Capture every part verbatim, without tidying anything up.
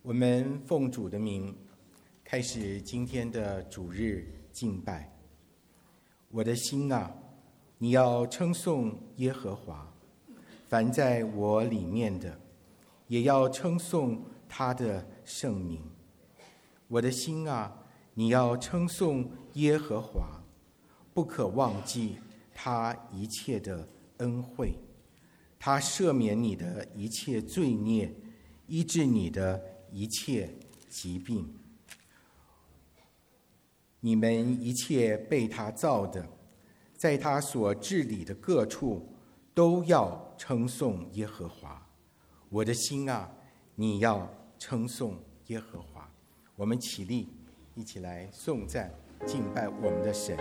我们奉主的名开始今天的主日敬拜。我的心啊，你要称颂耶和华，凡在我里面的也要称颂他的圣名。我的心啊，你要称颂耶和华，不可忘记他一切的恩惠，他赦免你的一切罪孽，医治你的一切疾病。你们一切被他造的，在他所治理的各处，都要称颂耶和华。我的心啊，你要称颂耶和华。我们起立，一起来颂赞敬拜我们的神。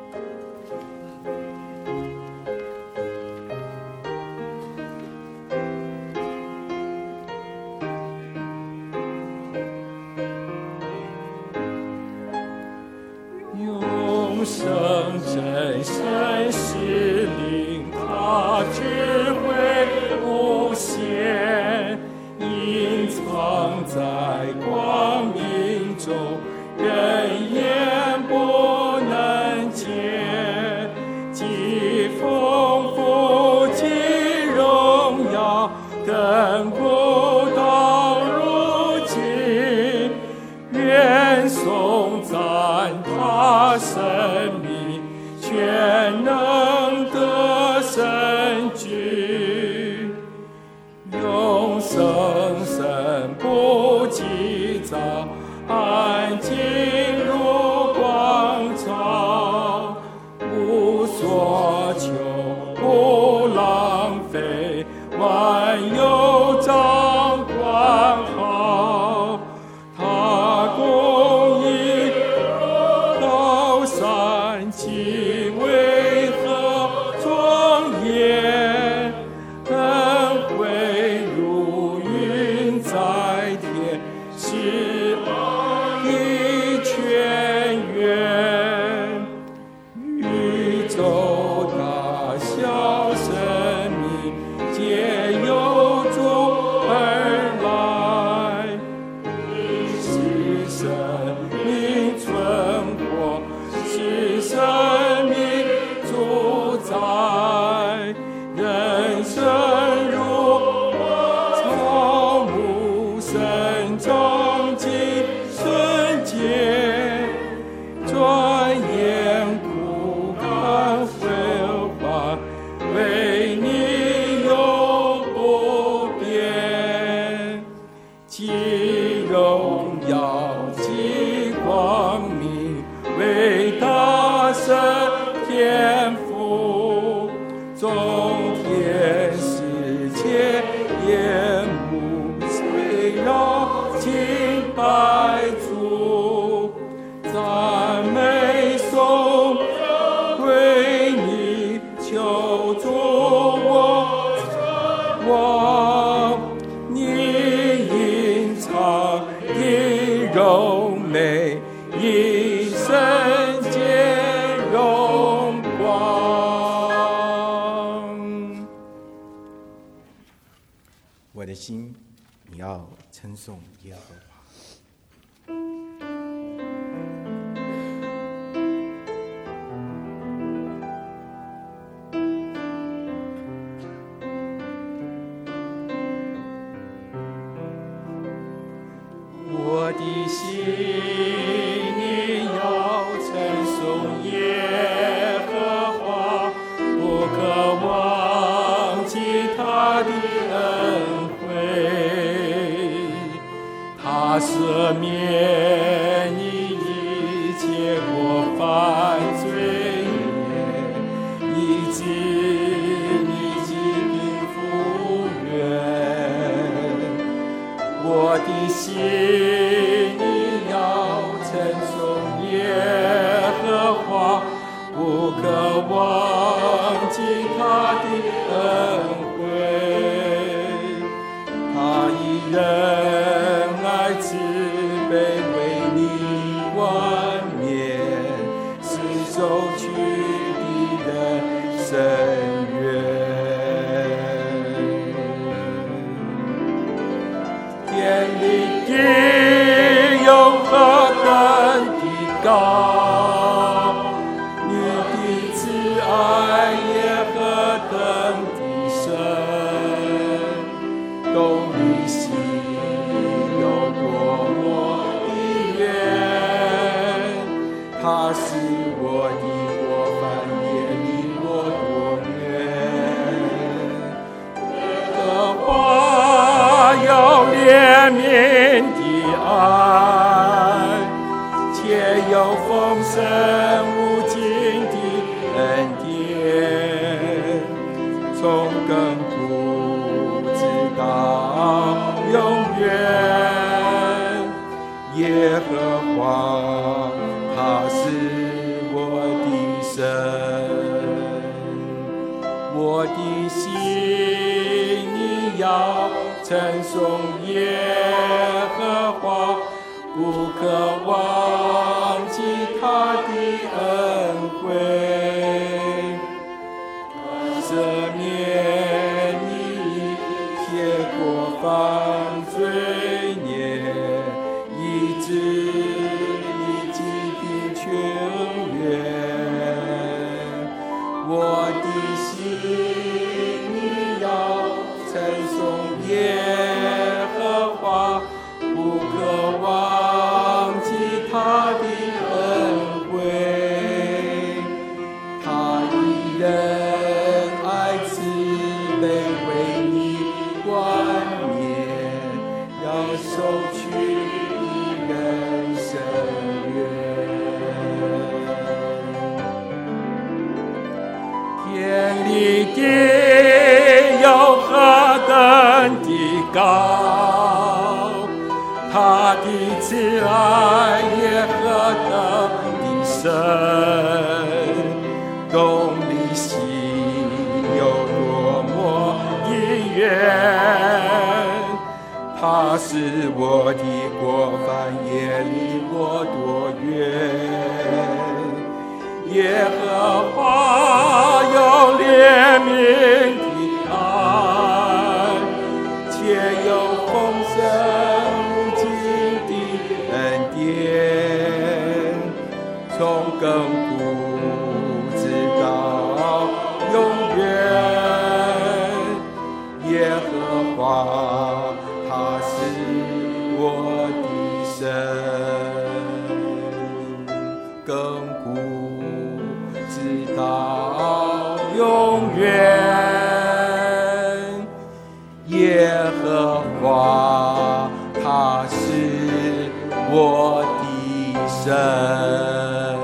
生真神是灵，他智慧无限，隐藏在光明中，人眼不能见。既丰富既荣耀，亘古到如今，愿颂赞他神明，全能的神居，永生神不急躁，安静如光照，无所求不浪费，万有掌管好，他公义高山其为何庄严，恩惠如云在天，是一泉源。宇宙大小生命皆由主而来，是生命存活，是生命主宰。人生如草木生长尽瞬间，转眼枯干毁坏，为你永不变。既荣耀既光明，伟大神天父，众天使皆眼目围绕敬拜主，赞美颂归你，求主我我你隐藏的柔美，一生皆荣光。 我的心，你要称颂耶和华。 我的心，你要称颂耶和华，不可忘记他的恩惠。他赦免你一切过犯罪孽，以致你疾病复原。我的心，你要称颂耶和华，不可忘记他的恩惠。他以仁爱慈悲为你冠冕，是受屈的人伸冤。天理的有何等的高，你的慈爱也何等的深，懂你心有多么的远，他是我的过犯，也离我多远。的话有怜悯的爱，且有丰盛无尽的恩典，从亘古直到永远。耶和华他是我的神，我的心你要称颂耶和华，不可忘记他的恩惠，赦免你一切过犯罪孽，医治你疾病痊愈。我的心你要称颂耶和华，不可忘记他的恩惠，他以仁爱慈悲为你冠冕，要收取一人生愿。天里地有何等的高，他的慈爱也何等的深，懂你心有多么的远，他是我的过犯，也离我多远。耶和华有怜悯的爱，且有丰盛无尽的恩典，从亘古直到永远。耶和华他是我的神，亘古直到永远。耶和华他是我的神。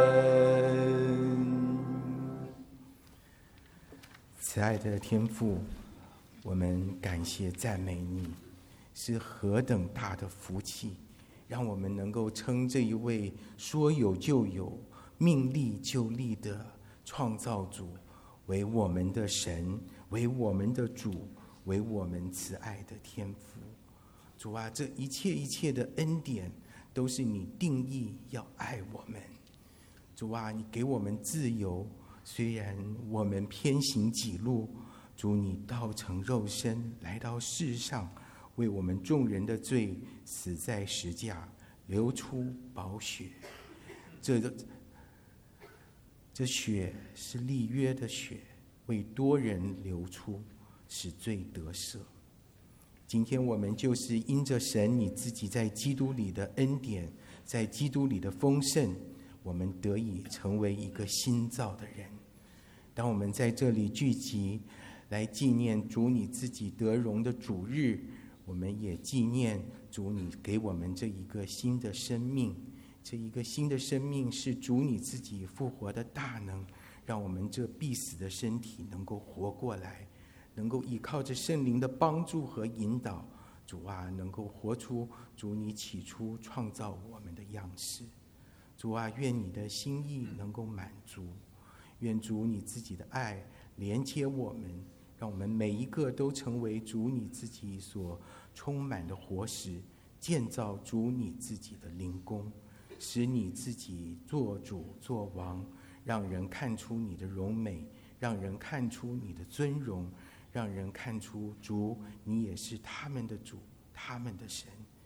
慈爱的天父，我们感谢赞美你，是何等大的福气，让我们能够称这一位说有就有、命立就立的创造主为我们的神，为我们的主，为我们慈爱的天父。主啊，这一切一切的恩典都是你定义要爱我们。主啊，你给我们自由，虽然我们偏行己路，主你道成肉身来到世上，为我们众人的罪死在十架，流出宝血。这这血是立约的血，为多人流出，使罪得赦。今天我们就是因着神你自己在基督里的恩典，在基督里的丰盛，我们得以成为一个新造的人。当我们在这里聚集来纪念主你自己得荣的主日，我们也纪念主你给我们这一个新的生命。这一个新的生命是主你自己复活的大能，让我们这必死的身体能够活过来，能够依靠着圣灵的帮助和引导，主啊，能够活出主你起初创造我们的样式。主啊，愿你的心意能够满足，愿主你自己的爱连接我们，让我们每一个都成为主你自己所充满的活石，建造主你自己的灵宫，使你自己做主做王，让人看出你的荣美，让人看出你的尊荣，让人看出主你也是他们的主，他们的神。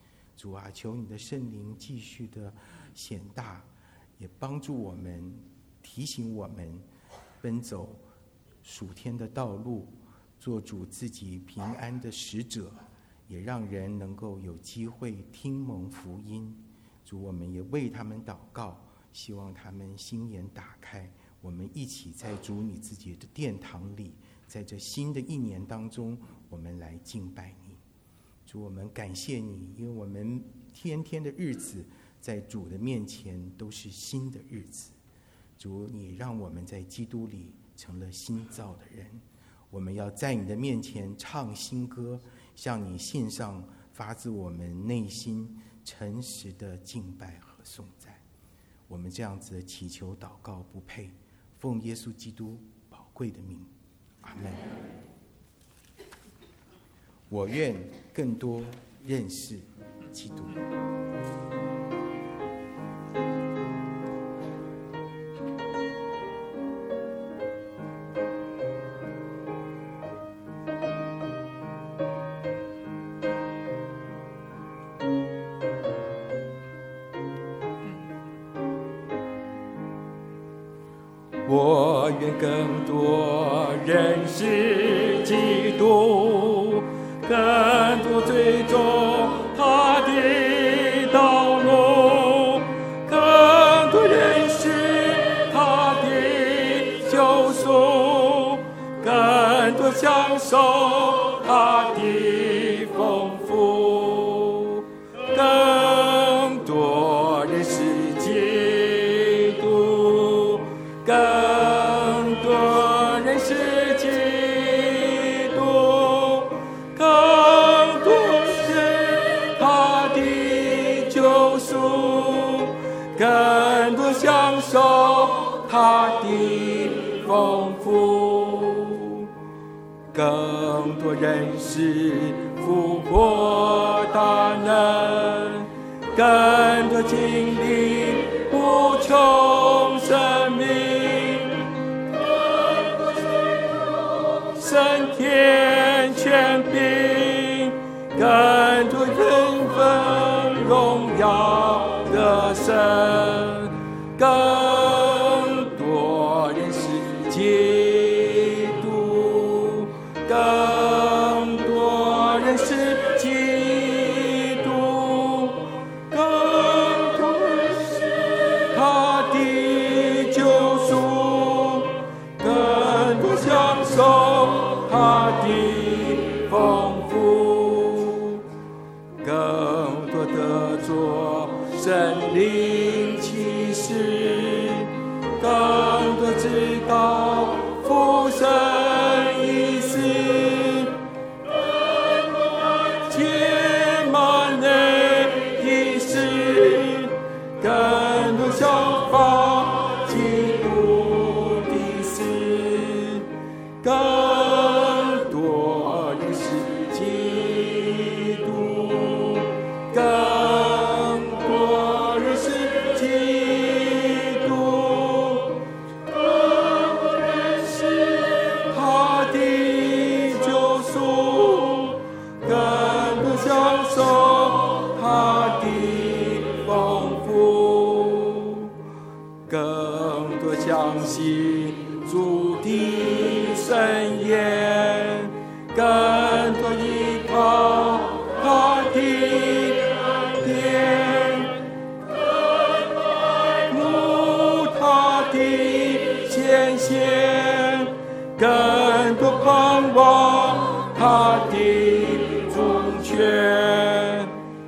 主啊，求你的圣灵继续的显大，也帮助我们，提醒我们奔走属天的道路，做主自己平安的使者，也让人能够有机会听蒙福音。主，我们也为他们祷告，希望他们心眼打开，我们一起在主你自己的殿堂里，在这新的一年当中，我们来敬拜你。主，我们感谢你，因为我们天天的日子在主的面前都是新的日子。主，你让我们在基督里成了新造的人，我们要在你的面前唱新歌，向你献上发自我们内心诚实的敬拜和颂赞。我们这样子的祈求祷告不配，奉耶稣基督宝贵的名，阿们。我愿更多认识基督。 我愿更多认识基督，更多追踪他的道路，更多认识他的救赎，更多享受他的丰富，更多认识基督，更多认识基督，更多是他的救赎，更多享受他的丰富，更多认识复活大能，更多经历无穷生命，升天权柄，更多人分荣耀的神，更多认识基督，更多认识基督，更多认识他的救赎，更多享受他的丰富，更多的做神灵启示，更多知道父神意思，解满内的事，更多效法基督的事，更多认识基督，更多认识基督，更多认识他的救赎，更多享受他的丰富，更多相信主的圣言，更多依靠他的恩典，慕他的显现，更多盼望他的主权，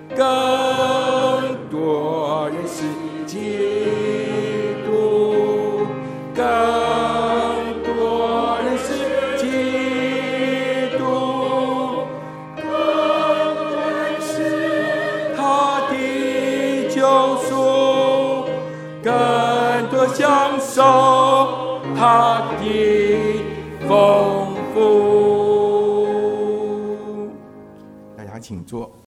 更多认识基督，更多认识基督，更多认识他的救赎，更多享受他的丰富。 大家请坐。